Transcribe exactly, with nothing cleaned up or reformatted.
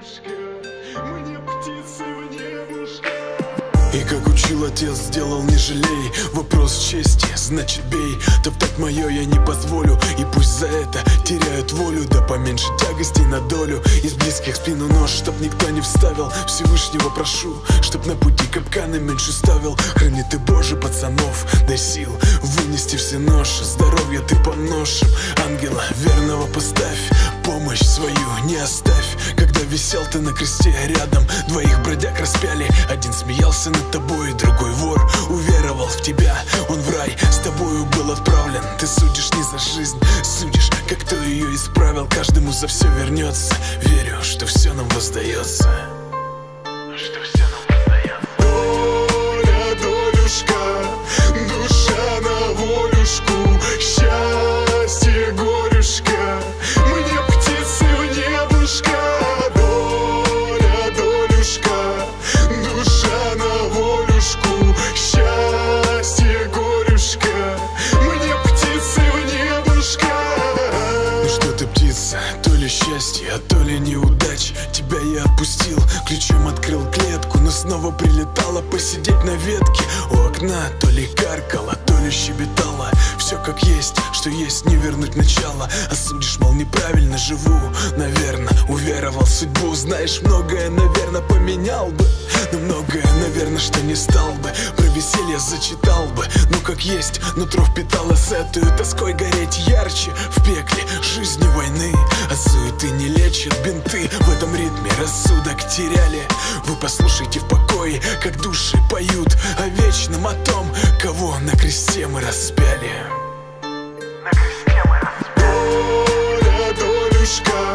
Долюшка, мне птицы в небушка. И как учил отец, сделал не жалей. Вопрос чести, значит бей. Топтать мое я не позволю. И пусть за это теряют волю. Да поменьше тягостей на долю. Из близких спину нож, чтоб никто не вставил. Всевышнего прошу, чтоб на пути капканы меньше ставил. Храни ты, Боже, пацанов, дай сил вынести все ноши. Здоровья ты помножим, ангела верного поставь. Помощь свою не оставь. Когда висел ты на кресте рядом, двоих бродяг распяли. Один смеялся над тобой, другой вор. Уверовал в тебя, он в рай с тобою был отправлен. Ты судишь не за жизнь, судишь, как кто ее исправил. Каждому за все вернется. Верю, что все нам воздается. Что все нам воздается. Доля, долюшка, душа на волюшку. Счастье, горюшка, мне птицы в небушка. Доля, долюшка, душа на волюшку. Счастье, горюшка, мне птицы в небушка. Ну что ты, птица, то ли счастье, а то ли неудач. Тебя я отпустил, ключом открыл клетку, но снова прилетала посидеть на ветке у окна. То ли каркала, то ли щебетала. Все как есть, что есть, не вернуть начало. Осудишь, мол, неправильно живу, наверно, уверовал в судьбу. Знаешь, многое, наверно, поменял бы, но многое, наверно, что не стал бы. Про веселье зачитал бы, ну как есть, нутро впитало с этой тоской гореть ярче. В пекле жизни войны, а суеты не лечат бинты. В этом ритме рассудок теряли. Вы послушайте в покое, как души поют о вечном, о том, кого на кресте мы распяли. На кресте мы распяли. Доля, долюшка,